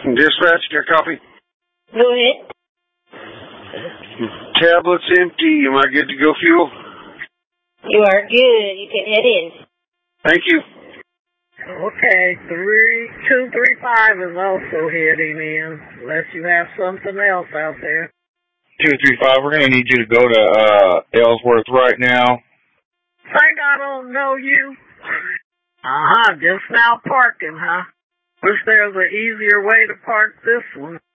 Dispatch, your copy. Go ahead. Tablet's empty. Am I good to go, fuel? You are good. You can head in. Thank you. Okay, 235 is also heading in, unless you have something else out there. 235, we're going to need you to go to Ellsworth right now. Think I don't know you? Just now parking, huh? Wish there was an easier way to park this one.